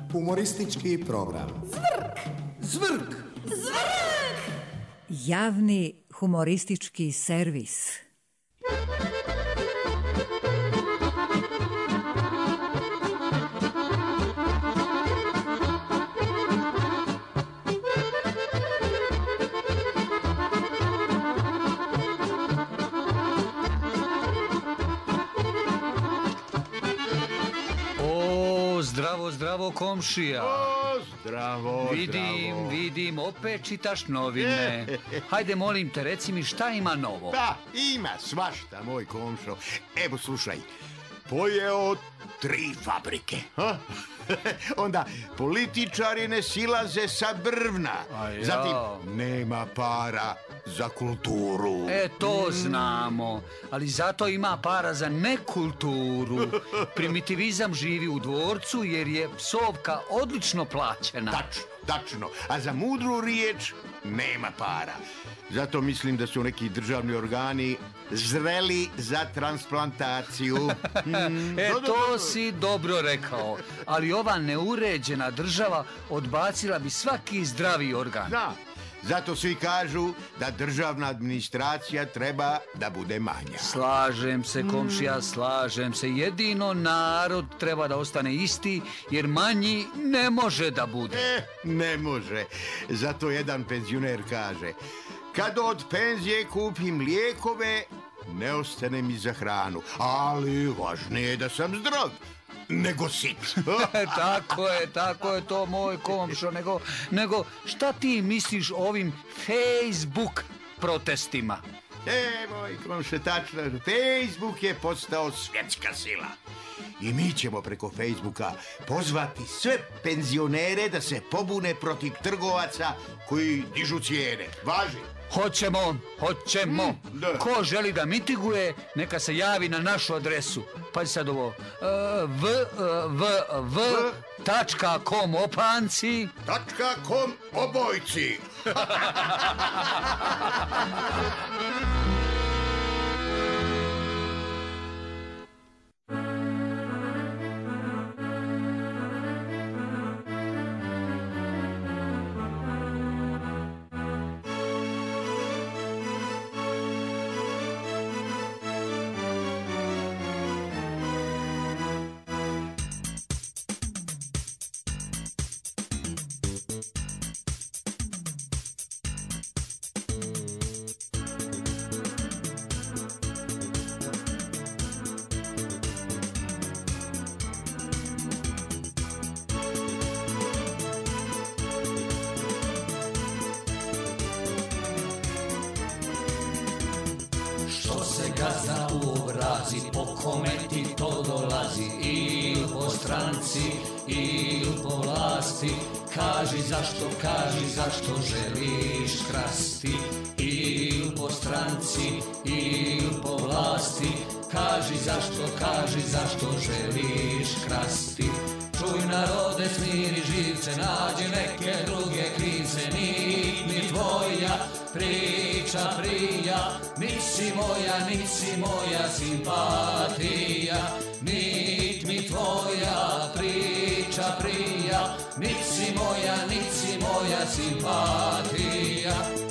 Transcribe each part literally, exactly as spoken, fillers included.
Humoristički program. Zvrk! Zvrk! Zvrk! Javni humoristički servis. Zdravo, zdravo, komšija. O, zdravo, Vidim, zdravo. vidim, opet čitaš novine. Hajde, molim te, reci mi šta ima novo. Pa, ima svašta, moj komšo. Evo, slušaj, pojeo tri fabrike. Ha? Onda političari ne silaze sa brvna. Ja. Zatim, nema para za kulturu. E, to znamo, ali zato ima para za nekulturu. Primitivizam živi u dvorcu jer je psovka odlično plaćena. Tačno, tačno. A za mudru riječ nema para. Zato mislim da su neki državni organi zreli za transplantaciju. Mm, E, do, do, to do. si dobro rekao, ali ova neuređena država odbacila bi svaki zdravi organ. Da, zato svi kažu da državna administracija treba da bude manja. Slažem se, komšija, slažem se. Jedino narod treba da ostane isti, jer manji ne može da bude. E, ne može. Zato jedan penzioner kaže: kad od penzije kupim lijekove, ne ostane mi za hranu. Ali važnije je da sam zdrav nego sit. Tako je, tako je to, moj komšo. Nego, nego šta ti misliš o ovim Facebook protestima? E, moj komše, tačno, Facebook je postao svjetska sila. I mi ćemo preko Facebooka pozvati sve penzionere da se pobune protiv trgovaca koji dižu cijene. Važi? Hoćemo, hoćemo. Mm, da. Ko želi da mitiguje, neka se javi na našu adresu. Pazi sad ovo. v, v, v, tačka com opanci. Tačka kom obojci. Gazda u obrazi, po kome ti to dolazi, il po stranci, il po vlasti. Kaži zašto, kaži zašto želiš krasti, il po stranci, il po vlasti. Kaži zašto, kaži zašto želiš krasti. Čuj narode, smiri živce, nađi neke druge krivce. Nit mi tvoja priča prija, nit si moja, nit si moja simpatija. Nit mi tvoja priča prija, nit si moja, nit si moja simpatija.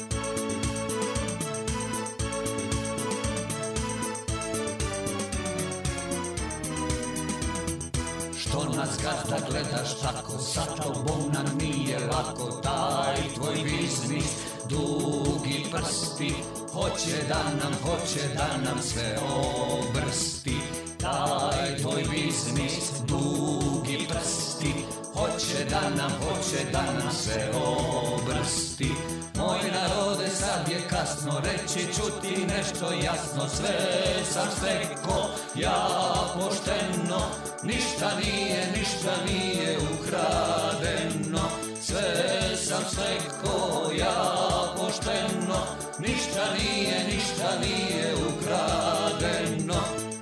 Što nas gazda gledaš tako, sa tobom nam nije lako. Taj tvoj biznis, dugi prsti, hoće da nam, hoće da nam sve obrsti. Taj tvoj biznis, dugi prsti, hoće da nam, hoće da nam sve obrsti. Moj narode, sad je kasno, reći ću ti nešto jasno. Sve sam stekao, ja pošteno, ništa nije, ništa nije ukradeno. Sve sam stekao, ja pošteno, ništa nije, ništa nije ukradeno.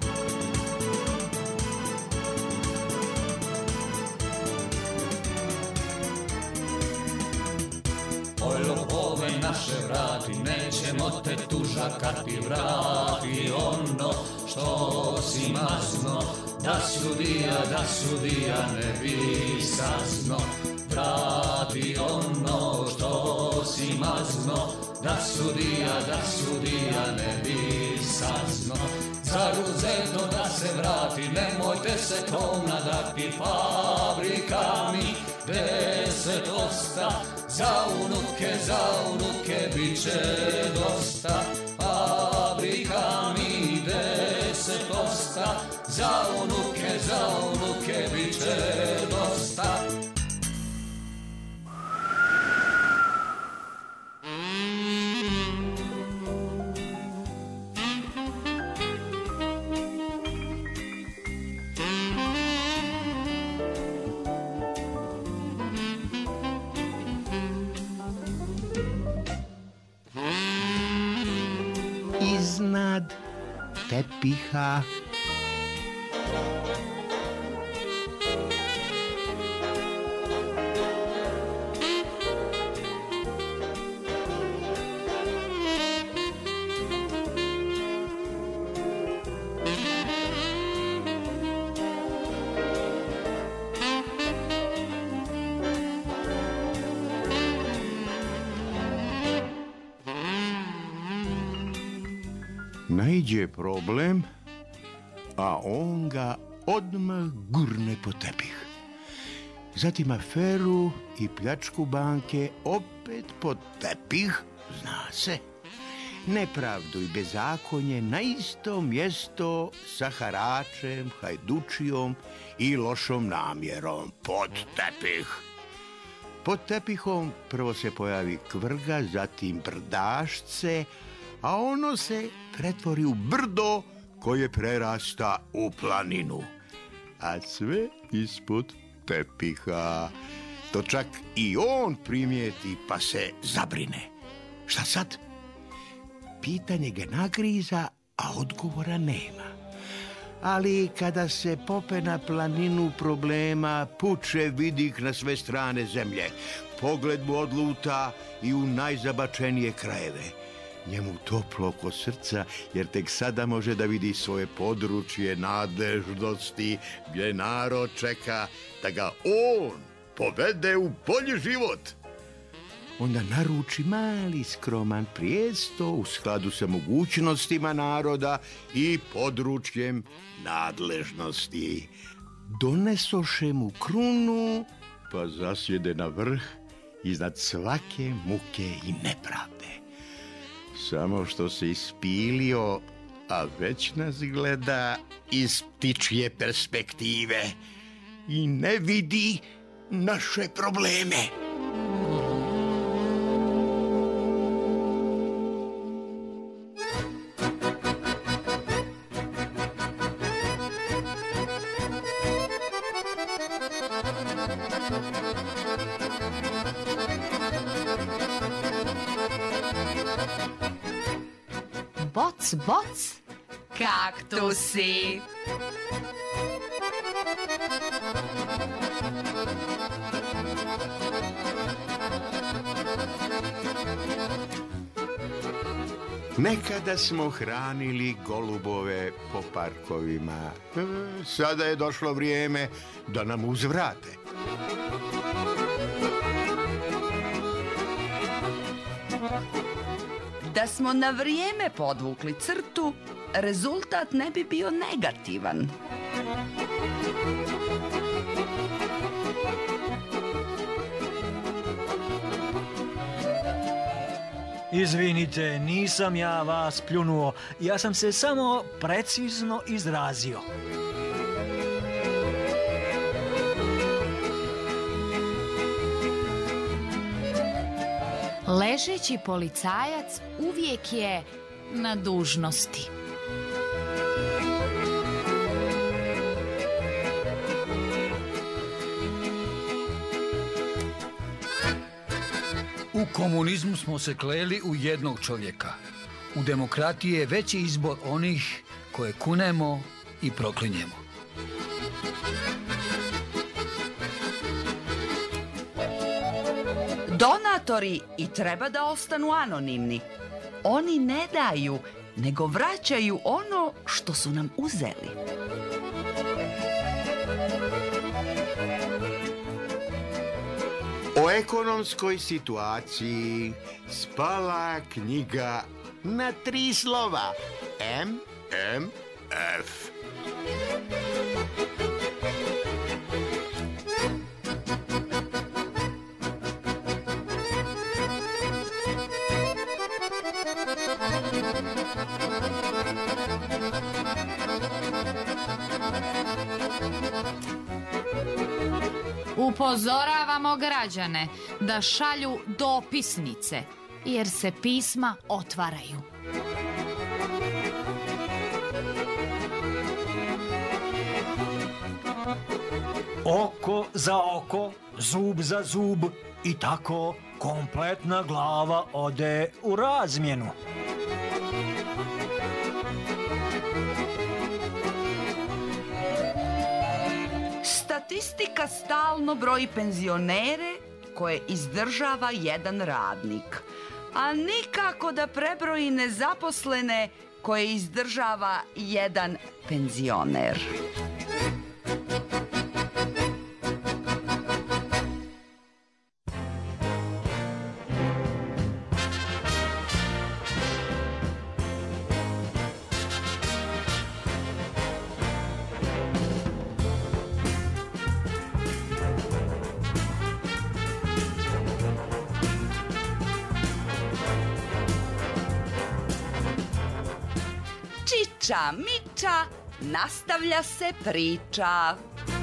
Oj, lopove naše vrati, nećemo te tužakati, vrati ono što si mazno, da sudija, da sudija ne bi sazno. Vrati ono što si mazno, da sudija, da sudija ne bi sazno. Za ruzeto da se vrati, nemojte se tom nadati, fabrika mi deset osta, za unuke, za unuke bit će dosta. Fabrika mi deset osta, za unuke, za unuke bit će dosta. Iznad tepiha naiđe problem, a on ga odmah gurne po tepih. Zatim aferu i pljačku banke opet po tepih, zna se. Nepravdu i bezakonje na isto mjesto sa haračem, hajdučijom i lošom namjerom pod tepih. Pod tepihom prvo se pojavi kvrga, zatim brdašce, a ono se pretvori u brdo koje prerasta u planinu. A sve ispod tepiha. To čak i on primijeti pa se zabrine. Šta sad? Pitanje ga nagriza, a odgovora nema. Ali kada se pope na planinu problema, puče vidik na sve strane zemlje. Pogled mu odluta i u najzabačenije krajeve. Njemu toplo oko srca, jer tek sada može da vidi svoje područje nadležnosti, gdje narod čeka da ga on povede u bolji život. Onda naruči mali skroman prijesto u skladu sa mogućnostima naroda i područjem nadležnosti. Donesoše mu krunu, pa zasjede na vrh iznad svake muke i nepravde. Samo što se ispilio, a već nas gleda iz ptičje perspektive i ne vidi naše probleme. Boc, boc, kaktusi. Nekada smo hranili golubove po parkovima. E, sada je došlo vrijeme da nam uzvrate. Da smo na vrijeme podvukli crtu, rezultat ne bi bio negativan. Izvinite, nisam ja vas pljunuo, ja sam se samo precizno izrazio. Ležeći policajac uvijek je na dužnosti. U komunizmu smo se kleli u jednog čovjeka. U demokratiji je veći izbor onih koje kunemo i proklinjemo. Donatori i treba da ostanu anonimni. Oni ne daju nego vraćaju ono što su nam uzeli. O ekonomskoj situaciji spala knjiga na tri slova. M M F. Upozoravamo građane da šalju dopisnice, jer se pisma otvaraju. Oko za oko, zub za zub i tako kompletna glava ode u razmjenu. Statistika stalno broji penzionere koje izdržava jedan radnik, a nikako da prebroji nezaposlene koje izdržava jedan penzioner. Čiča miča, nastavlja se priča.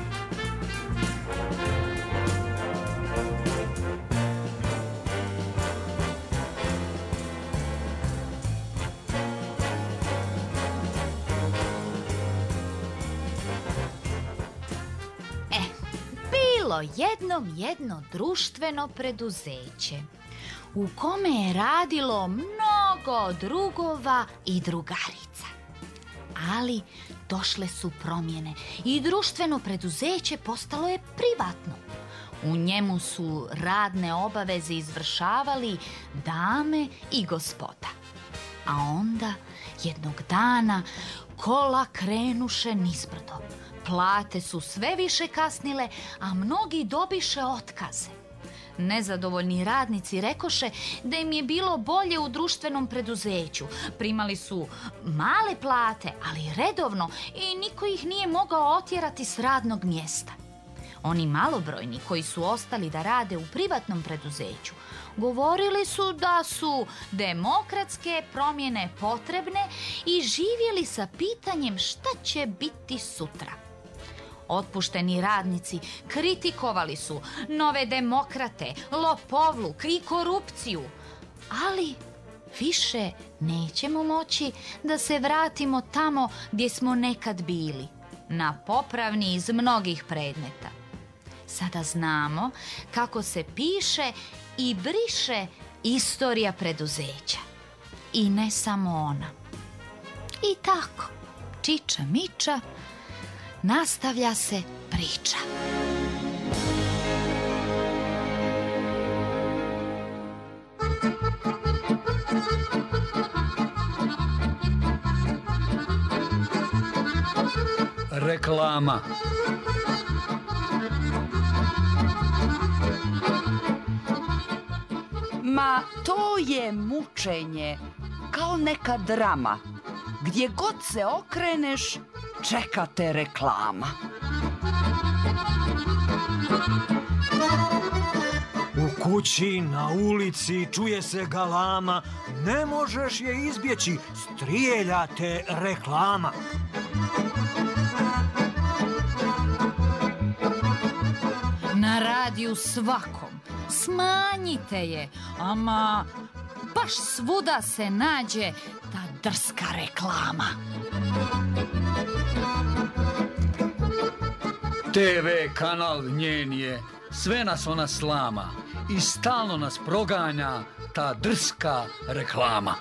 E, bilo jednom jedno društveno preduzeće u kome je radilo mnogo drugova i drugarica. Ali došle su promjene i društveno preduzeće postalo je privatno. U njemu su radne obaveze izvršavali dame i gospoda. A onda jednog dana kola krenuše nizbrdo. Plate su sve više kasnile, a mnogi dobiše otkaze. Nezadovoljni radnici rekoše da im je bilo bolje u društvenom preduzeću. Primali su male plate, ali redovno, i niko ih nije mogao otjerati s radnog mjesta. Oni malobrojni koji su ostali da rade u privatnom preduzeću govorili su da su demokratske promjene potrebne i živjeli sa pitanjem šta će biti sutra. Otpušteni radnici kritikovali su nove demokrate, lopovluk i korupciju, ali više nećemo moći da se vratimo tamo gdje smo nekad bili, na popravni iz mnogih predmeta. Sada znamo kako se piše i briše istorija preduzeća. I ne samo ona. I tako, čiča miča, nastavlja se priča. Reklama. Ma to je mučenje, kao neka drama. Gdje god se okreneš, čeka te reklama. U kući, na ulici, čuje se galama, ne možeš je izbjeći, strijelja te reklama. Na radiju svakom, smanjite je, ama baš svuda se nađe ta drska reklama. te ve kanal njen je, sve nas ona slama i stalno nas proganja ta drska reklama.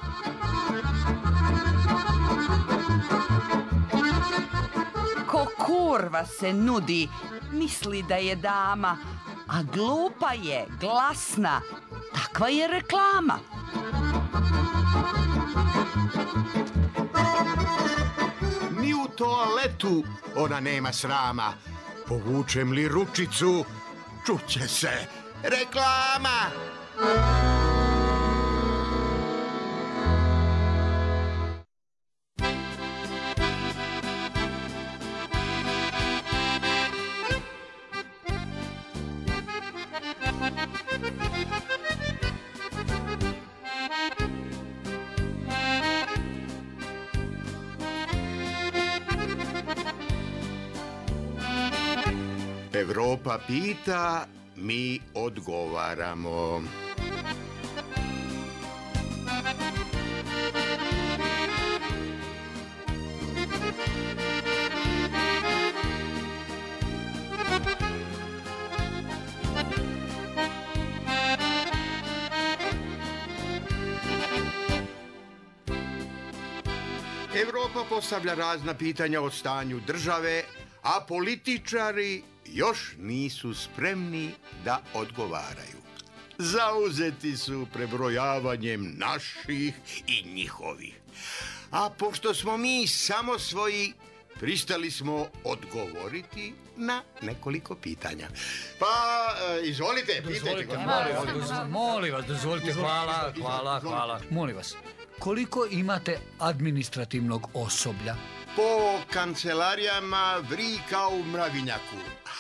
Ko kurva se nudi, misli da je dama, a glupa je, glasna, takva je reklama. toaletu ona nema srama. Povučem li ručicu, čuće se reklama. Evropa pita, mi odgovaramo. Evropa postavlja razna pitanja o stanju države, a političari još nisu spremni da odgovaraju. Zauzeti su prebrojavanjem naših i njihovih. A pošto smo mi samo svoji, pristali smo odgovoriti na nekoliko pitanja. Pa, e, izvolite, pitajte. Dozvolite, molim vas, molim vas, dozvolite, hvala, hvala, hvala. Molim vas, koliko imate administrativnog osoblja? Po kancelarijama vri kao u mravinjaku.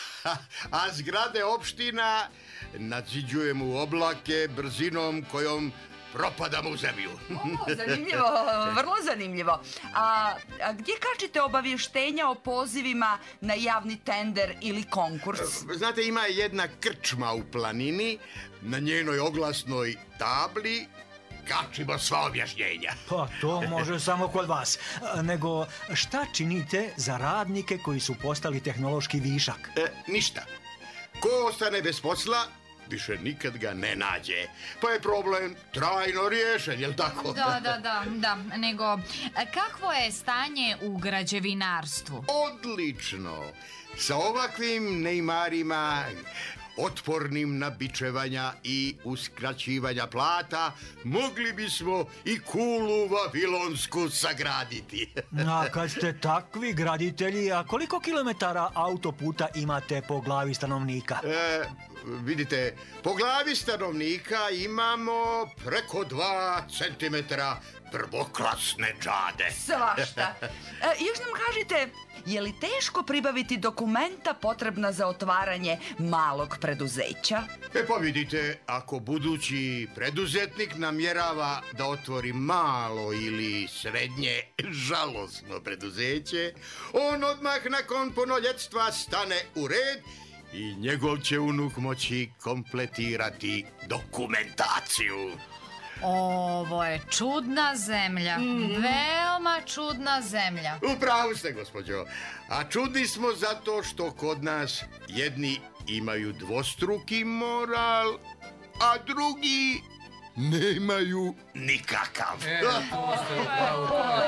A zgrade opština nadziđujemo u oblake brzinom kojom propadamo u zemlju. O, zanimljivo, vrlo zanimljivo. A, a gdje kačite obavještenja o pozivima na javni tender ili konkurs? Znate, ima jedna krčma u planini, na njenoj oglasnoj tabli kačimo sva objašnjenja. Pa to može samo kod vas. Nego šta činite za radnike koji su postali tehnološki višak? E, ništa. Ko ostane bez posla, više nikad ga ne nađe. Pa je problem trajno riješen, jel tako? Da, da, da, da. Nego, kakvo je stanje u građevinarstvu? Odlično. Sa ovakvim neymarima, otpornim na bičevanja i uskraćivanja plata, mogli bismo i kulu vavilonsku sagraditi. A kad ste takvi graditelji, a koliko kilometara autoputa imate po glavi stanovnika? E, vidite, po glavi stanovnika imamo preko dva centimetra prvoklasne džade. Svašta. E, još nam kažite, je li teško pribaviti dokumenta potrebna za otvaranje malog preduzeća? E pa vidite, ako budući preduzetnik namjerava da otvori malo ili srednje žalosno preduzeće, on odmah nakon punoljetstva stane u red i njegov će unuk moći kompletirati dokumentaciju. Ovo je čudna zemlja, veoma čudna zemlja. U pravu ste, gospođo. A čudni smo zato što kod nas jedni imaju dvostruki moral, a drugi nemaju nikakav. E, to ste upravo.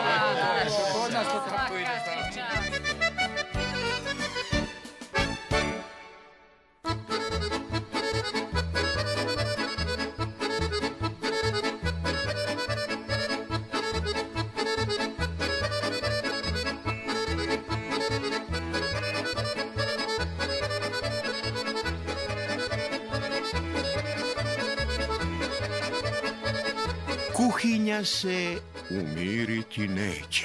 Kod nas to tako ide. Kuhinja se umiriti neće.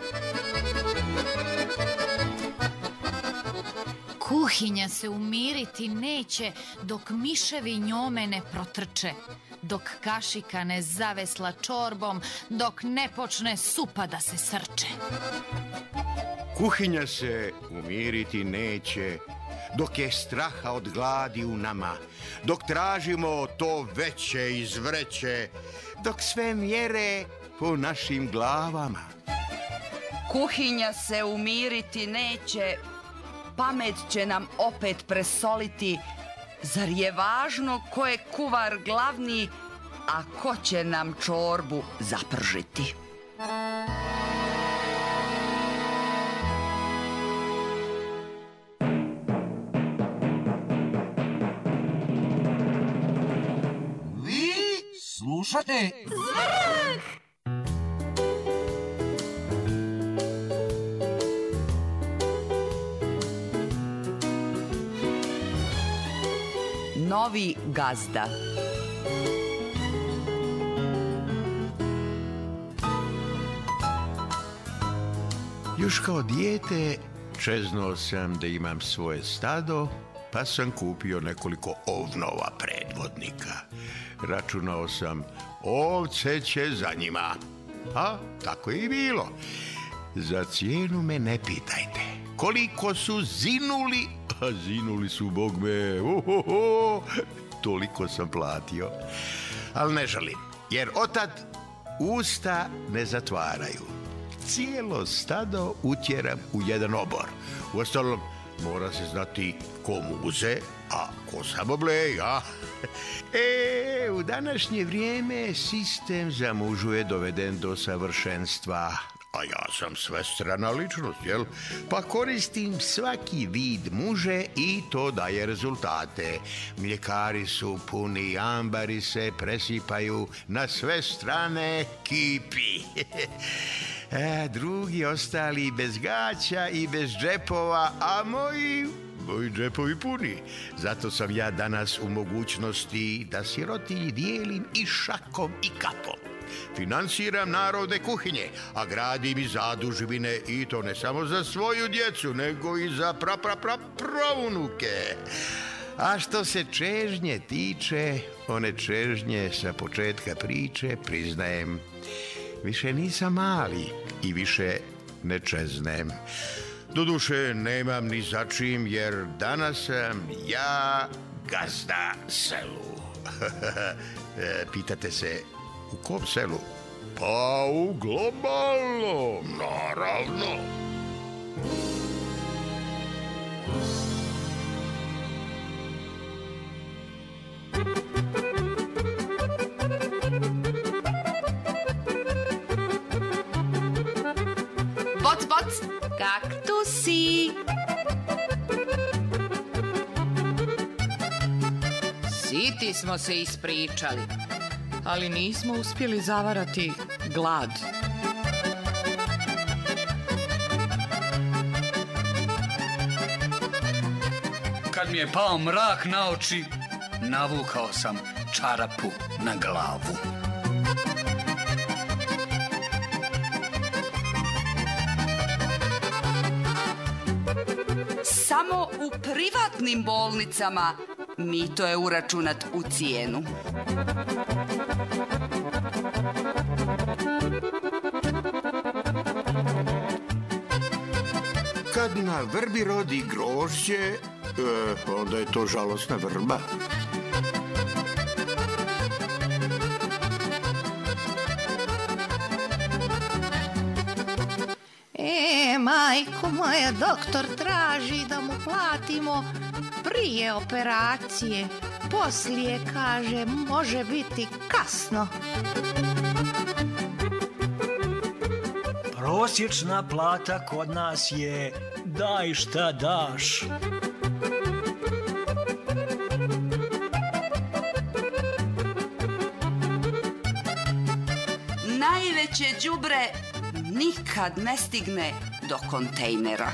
Kuhinja se umiriti neće dok miševi njome ne protrče, dok kašika ne zavesla čorbom, dok ne počne supa da se srče. Kuhinja se umiriti neće dok je straha od gladi u nama, dok tražimo to veće iz vreće, dok sve mjere po našim glavama. Kuhinja se umiriti neće, pamet će nam opet presoliti. Zar je važno ko je kuvar glavni, a ko će nam čorbu zapržiti? Slušate? Zvrk! novi gazda. Još kao dijete čeznuo sam da imam svoje stado, pa sam kupio nekoliko ovnova predvodnika. Računao sam, ovce će za njima. A tako je i bilo. Za cijenu me ne pitajte. Koliko su zinuli, a zinuli su, bog me, uhoho, toliko sam platio. Ali ne žalim, jer otad usta ne zatvaraju. Cijelo stado utjeram u jedan obor. Uostalom, mora se znati ko muze, a ko samo blej, a? E, u današnje vrijeme sistem za mužu je doveden do savršenstva. A ja sam svestrana ličnost, jel? Pa koristim svaki vid muže i to daje rezultate. Mljekari su puni, ambari se presipaju, na sve strane kipi. E, drugi ostali bez gaća i bez džepova, a moji, moji džepovi puni. Zato sam ja danas u mogućnosti da sirotinji dijelim i šakom i kapom. Finansiram narodne kuhinje, a gradim i zadužbine, i to ne samo za svoju djecu, nego i za pra, pra, pra, pravunuke. A što se čežnje tiče, one čežnje sa početka priče, priznajem, više nisam mali i više ne čeznem. Doduše, nemam ni za čim, jer danas sam ja gazda selu. Pitate se, u kom selu? Pa u globalnom, naravno. Boc, boc, kaktusi. Siti smo se ispričali, ali nismo uspjeli zavarati glad. Kad mi je pao mrak na oči, navukao sam čarapu na glavu. Samo u privatnim bolnicama mito je uračunat u cijenu. Kad na vrbi rodi grožđe, e, onda je to žalosna vrba. E, majko moja, doktor traži da mu platimo prije operacije. Poslije, kaže, može biti kasno. Prosječna plata kod nas je daj šta daš. Najveće đubre nikad ne stigne do kontejnera.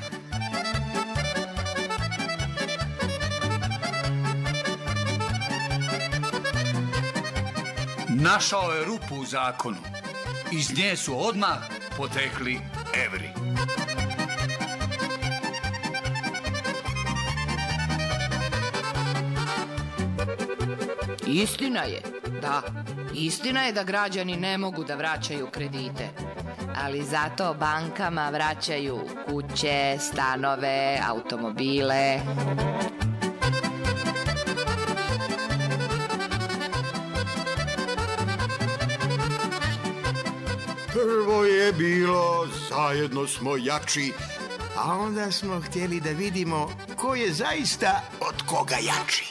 Našao je rupu u zakonu. Iz nje su odmah potekli evri. Istina je, da, istina je da građani ne mogu da vraćaju kredite, ali zato bankama vraćaju kuće, stanove, automobile. Prvo je bilo zajedno smo jači, a onda smo htjeli da vidimo ko je zaista od koga jači.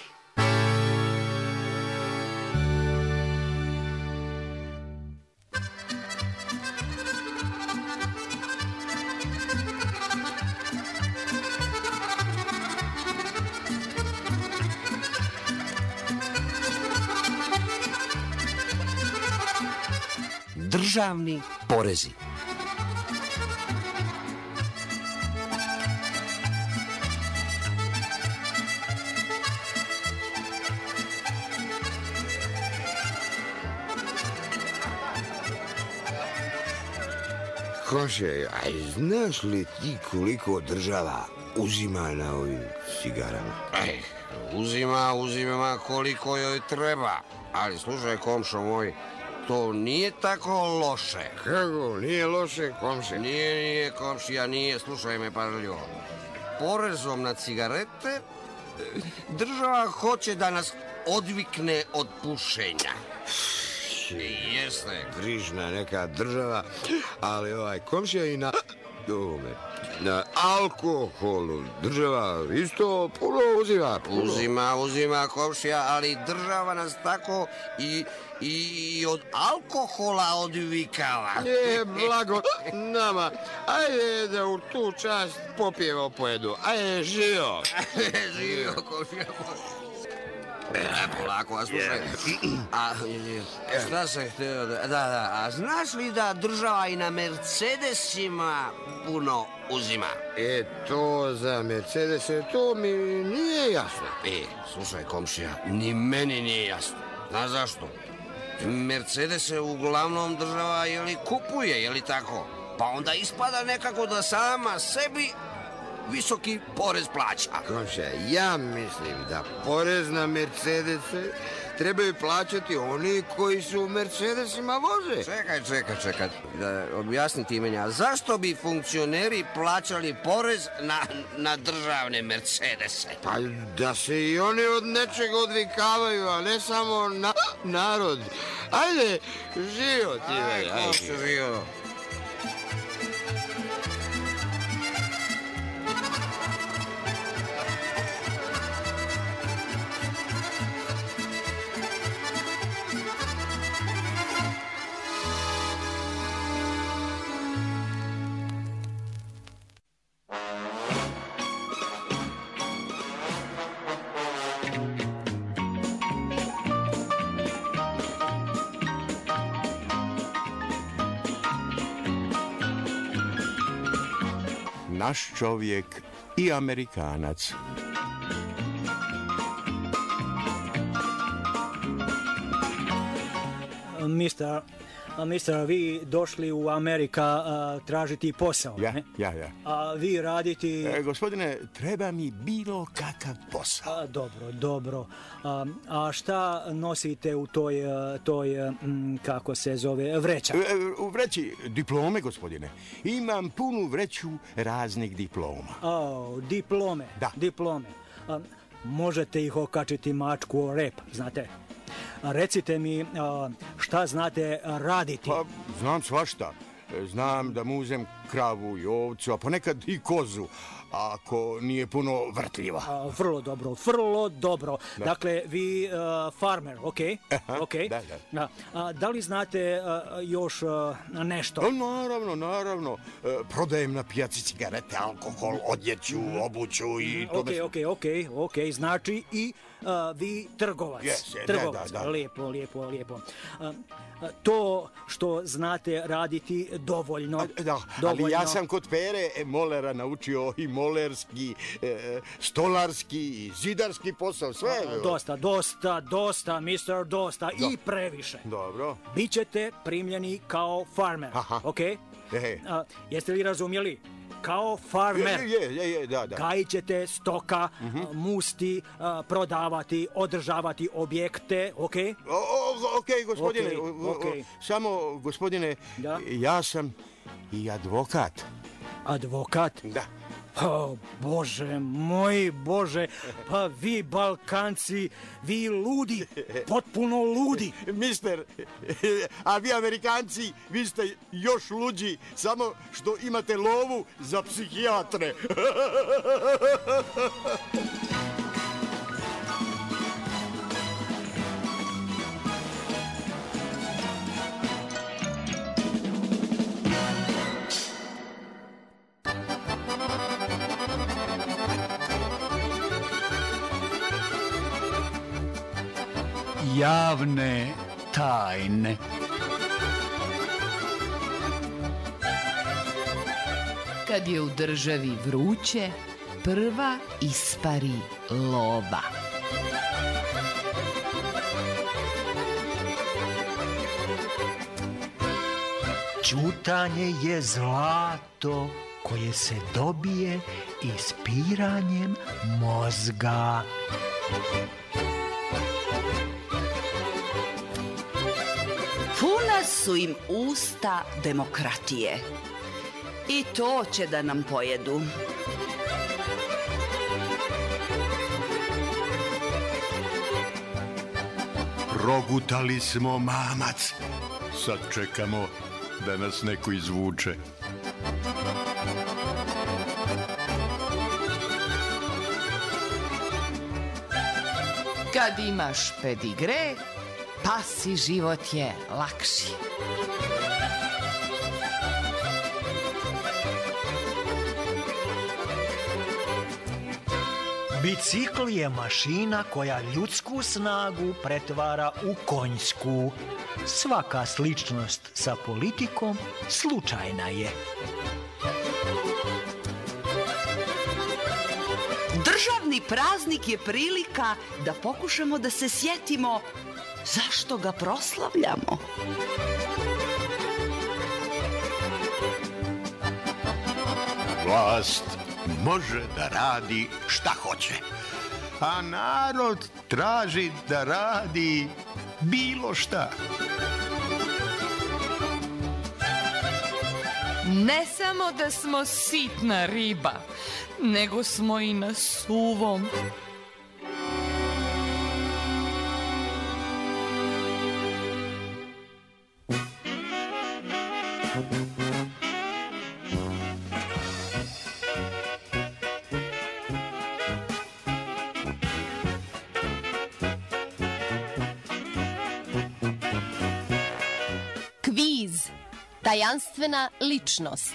Državni porezi. Komšija, aj znaš li ti koliko država uzima na ovim cigarama? Aj, uzima, uzima koliko joj treba. Ali slušaj, komšo moj, to nije tako loše. Kako? Nije loše, komšija? Nije, nije, komšija, nije. Slušaj me pažljivo. Porezom na cigarete država hoće da nas odvikne od pušenja. Jeste. Grižna neka država, ali ovaj komšija i na ovome, na alkoholu država isto puno uzima. Puno. Uzima, uzima komšija, ali država nas tako i, i od alkohola odvikava. Je, blago nama. Ajde da u tu čast popijemo po jedu. Ajde, živio. Živio, komšija. Polako, a slušaj, a šta se htio da, da, da, a znaš li da država i na Mercedesima puno uzima? E, to za Mercedese, to mi nije jasno. E, slušaj, komšija, ni meni nije jasno. Znaš zašto? Mercedese uglavnom država, jeli, kupuje, jeli tako? Pa onda ispada nekako da sama sebi visoki porez plaća. Komšija, ja mislim da porez na Mercedese trebaju plaćati oni koji su u Mercedesima voze. Čekaj, čekaj, čekaj, da objasni ti meni, a zašto bi funkcioneri plaćali porez na, na državne Mercedese? Pa da se i oni od nečeg odvikavaju, a ne samo na, narod. Ajde, živio ti. Ajde, ko se živio? Naš čovjek i Amerikanac. Mister, mister, vi došli u Amerika a, tražiti posao, Ja, ne? ja, ja. A vi raditi... E, gospodine, treba mi bilo kakav posao. A, dobro, dobro. A, a šta nosite u toj, toj m, kako se zove, vreća? E, u vreći diplome, gospodine. Imam punu vreću raznih diploma. O, diplome, Da. diplome. A, možete ih okačiti mačku o rep, znate? A, recite mi a, šta znate raditi? Pa, znam svašta. Znam da muzem kravu i ovcu, a ponekad i kozu, ako nije puno vrtljiva. A, vrlo dobro, vrlo dobro. Da. Dakle, vi uh, farmer, ok? Aha, okay. da, da. A, a, da li znate uh, još uh, nešto? O, naravno, naravno. E, prodajem na pijaci cigarete, alkohol, odjeću, obuću i to... Ok, ok, ok, ok, znači i uh, vi trgovac. Yes, trgovac, da, da, da. lijepo, lijepo, lijepo. Uh, uh, to što znate raditi dovoljno. A, da, dovoljno. ali ja sam kod Pere Molera naučio i molerski, e, stolarski i zidarski posao, sve. A, dosta, dosta, dosta, mister, dosta Do. i previše. Dobro. Bićete primljeni kao farmer, Aha. ok? E. A, jeste li razumjeli? Kao farmer. Je, je, je, je, da, da. Gajit ćete stoka, Mhm. a, musti, a, prodavati, održavati objekte, ok? O, o, ok, gospodine, Okej, o- o- okej. samo, gospodine, Da. ja sam i advokat. Advokat? Da. O, Bože moj, Bože, pa vi Balkanci, vi ludi, potpuno ludi. Mister, a vi Amerikanci, vi ste još luđi, samo što imate lovu za psihijatre. Javne tajne. Kad je u državi vruće, prva ispari lova. Ćutanje je zlato koje se dobije ispiranjem mozga. Puna su im usta demokratije. I to će da nam pojedu. Progutali smo mamac. Sad čekamo da nas neko izvuče. Kad imaš pedigre, pasi život je lakši. Bicikl je mašina koja ljudsku snagu pretvara u konjsku. Svaka sličnost sa politikom slučajna je. Državni praznik je prilika da pokušamo da se sjetimo zašto ga proslavljamo. Vlast može da radi šta hoće, a narod traži da radi bilo šta. Ne samo da smo sitna riba, nego smo i na suvom. Kviz. Tajanstvena ličnost.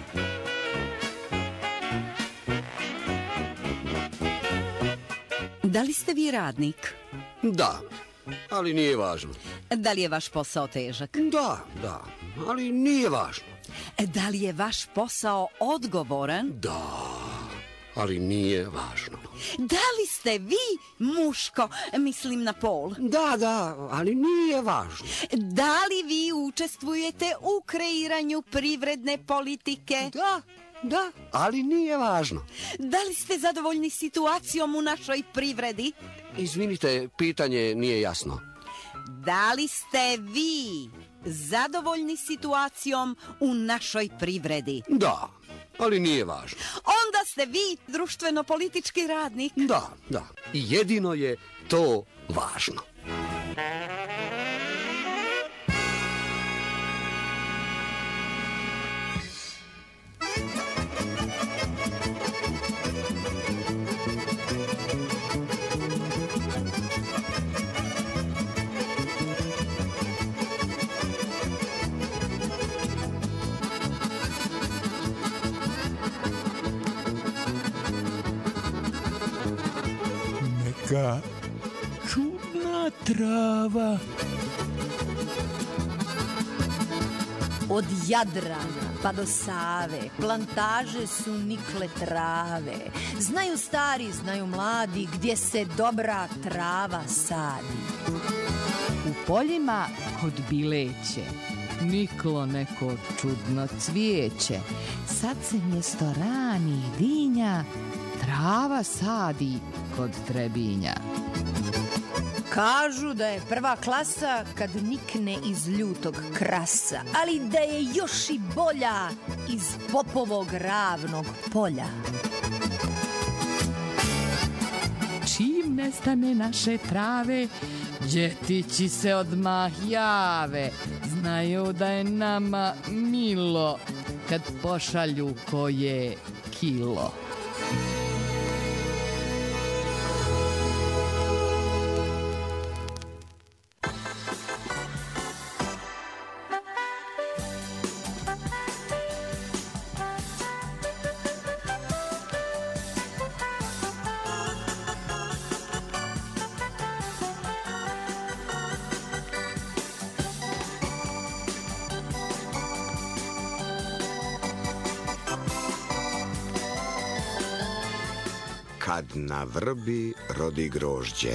Da li ste vi radnik? Da, ali nije važno. Da li je vaš posao težak? Da, da, ali nije važno. Da li je vaš posao odgovoran? Da, ali nije važno. Da li ste vi muško, mislim na pol? Da, da, ali nije važno. Da li vi učestvujete u kreiranju privredne politike? Da, da, ali nije važno. Da li ste zadovoljni situacijom u našoj privredi? Izvinite, pitanje nije jasno. Da li ste vi zadovoljni situacijom u našoj privredi? Da, ali nije važno. Onda ste vi društveno-politički radnik? Da, da. I jedino je to važno. Neka čudna trava. Od Jadrana pa do Save plantaže su nikle trave. Znaju stari, znaju mladi gdje se dobra trava sadi. U poljima kod Bileće niklo neko čudno cvijeće. Sad se mjesto ranih dinja trava sadi kod Trebinja. Kažu da je prva klasa kad nikne iz ljutog krasa, ali da je još i bolja iz popovog ravnog polja. Čim nestane naše trave, djetići se odmah jave. Znaju da je nama milo kad pošalju koje kilo. Kad na vrbi rodi grožđe.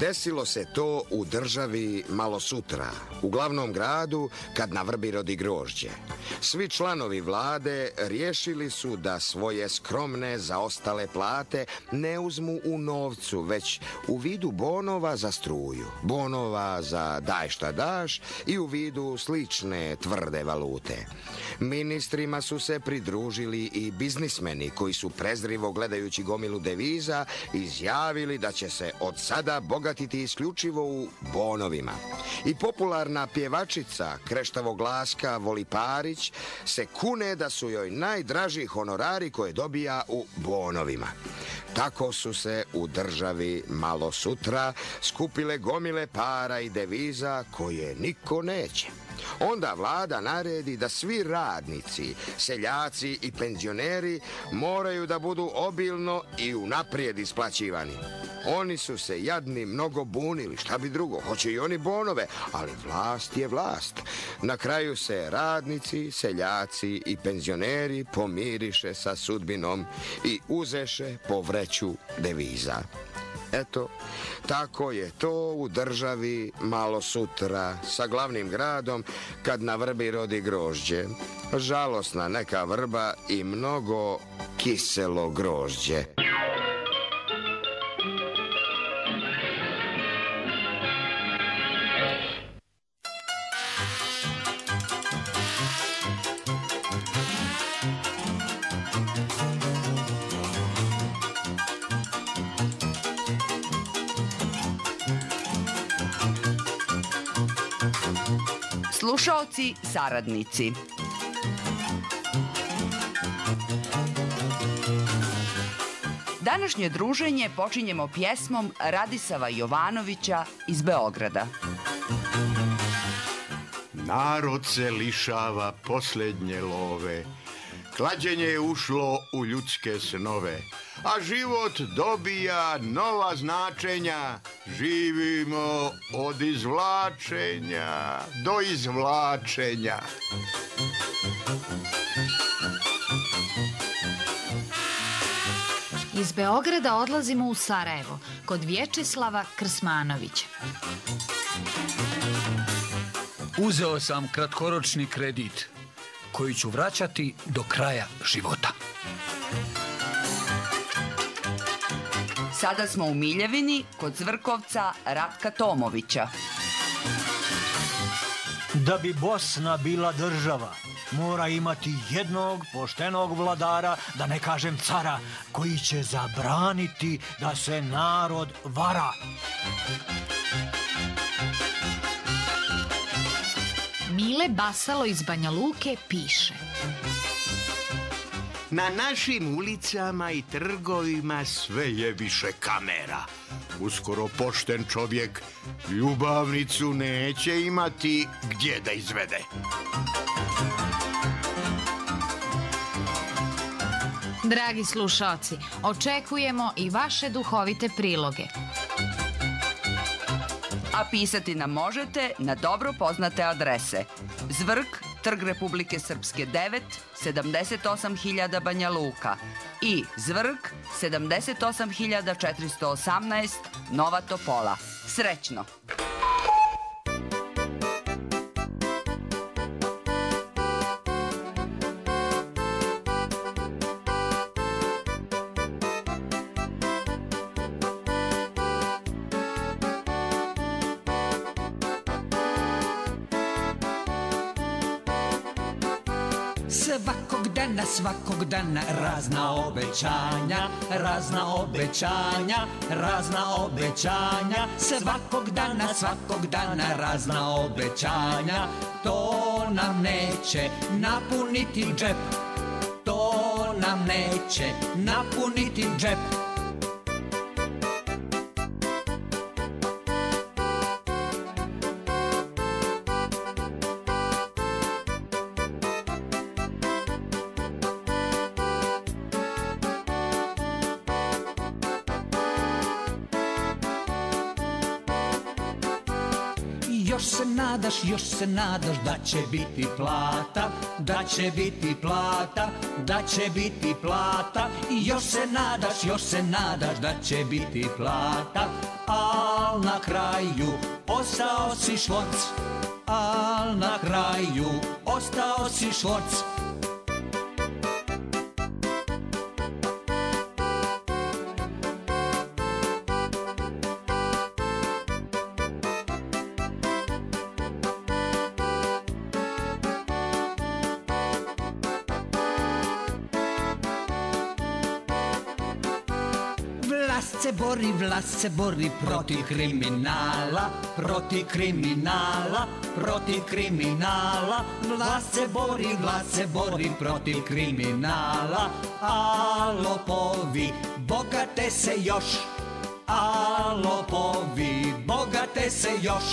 Desilo se to u državi malo sutra, u glavnom gradu kad na vrbi rodi grožđe. Svi članovi vlade riješili su da svoje skromne zaostale plate ne uzmu u novcu, već u vidu bonova za struju, bonova za daj šta daš i u vidu slične tvrde valute. Ministrima su se pridružili i biznismeni koji su prezrivo gledajući gomilu deviza izjavili da će se od sada bogatiti isključivo u bonovima. I popularna pjevačica kreštavog glaska Voliparić se kune da su joj najdraži honorari koje dobija u bonovima. Tako su se u državi malo sutra skupile gomile para i deviza koje niko neće. Onda vlada naredi da svi radnici, seljaci i penzioneri moraju da budu obilno i unaprijed isplaćivani. Oni su se jadni mnogo bunili, šta bi drugo, hoće i oni bonove, ali vlast je vlast. Na kraju se radnici, seljaci i penzioneri pomiriše sa sudbinom i uzeše po vreću deviza. Eto, tako je to u državi malo sutra sa glavnim gradom kad na vrbi rodi grožđe. Žalosna neka vrba i mnogo kiselo grožđe. Slušaoci, saradnici. Današnje druženje počinjemo pjesmom Radisava Jovanovića iz Beograda. Narod se lišava posljednje love, klađenje je ušlo u ljudske snove, a život dobija nova značenja. Živimo od izvlačenja do izvlačenja. Iz Beograda odlazimo u Sarajevo, kod Vječeslava Krsmanovića. Uzeo sam kratkoročni kredit koji ću vraćati do kraja života. Sada smo u Miljevini kod Zvrkovca Ratka Tomovića. Da bi Bosna bila država, mora imati jednog poštenog vladara, da ne kažem cara, koji će zabraniti da se narod vara. Mile Basalo iz Banja Luke piše: Na našim ulicama i trgovima sve je više kamera. Uskoro pošten čovjek ljubavnicu neće imati gdje da izvede. Dragi slušaoci, očekujemo i vaše duhovite priloge. A pisati nam možete na dobro poznate adrese: Zvrk, Trg Republike Srpske devet, sedamdeset osam hiljada Banja Luka i Zvrk, sedamdeset osam hiljada četiristo osamnaest Nova Topola. Srećno! Svakog dana, svakog dana razna obećanja, razna obećanja, razna obećanja. Svakog dana, svakog dana razna obećanja. To nam neće napuniti džep, to nam neće napuniti džep. Još se nadaš, još se nadaš da će biti plata, da će biti plata, da će biti plata. I još se nadaš, još se nadaš da će biti plata. Al na kraju ostao si švorc, al na kraju ostao si švorc. Vlast se bori, vlast se bori protiv kriminala, protiv kriminala, protiv kriminala. Vlast se bori, vlast se bori protiv kriminala. A lopovi bogate se još, a lopovi bogate se još.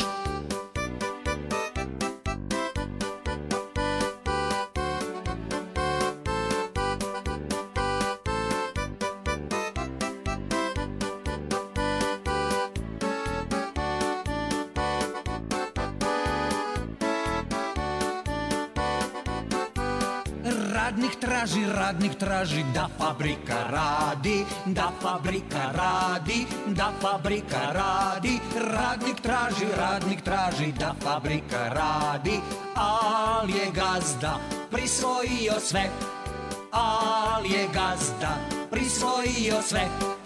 Radnik traži, radnik traži da fabrika radi, da fabrika radi, da fabrika radi. Radnik traži, radnik traži da fabrika radi, al je gazda prisvojio sve, al je gazda prisvojio sve.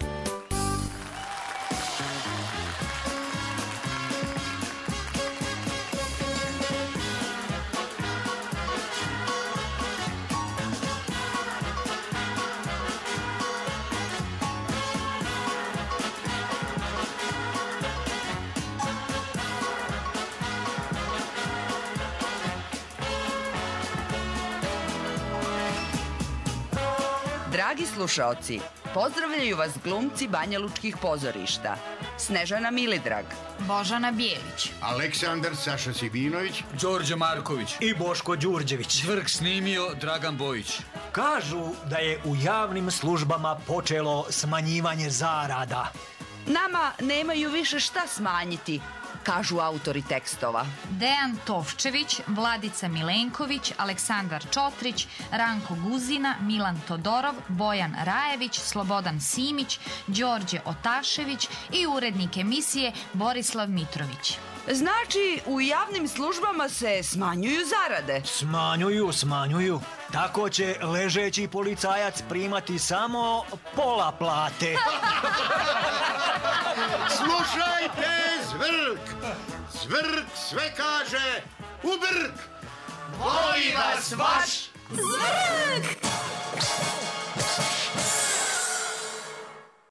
Dragi slušaoci, pozdravljaju vas glumci banjalučkih pozorišta. Snežana Milidrag, Božana Bijelić, Aleksandar Saša Sibinović, Đorđe Marković i Boško Đurđević. Zvrk snimio Dragan Bojić. Kažu da je u javnim službama počelo smanjivanje zarada. Nama nemaju više šta smanjiti, kažu autori tekstova. Dejan Tovčević, Vladica Milenković, Aleksandar Čotrić, Ranko Guzina, Milan Todorov, Bojan Rajević, Slobodan Simić, Đorđe Otašević i urednik emisije Borislav Mitrović. Znači, u javnim službama se smanjuju zarade. Smanjuju, smanjuju. Tako će ležeći policajac primati samo pola plate. Slušajte, Zvrk! Zvrk sve kaže u brk! Voli vas vaš Zvrk!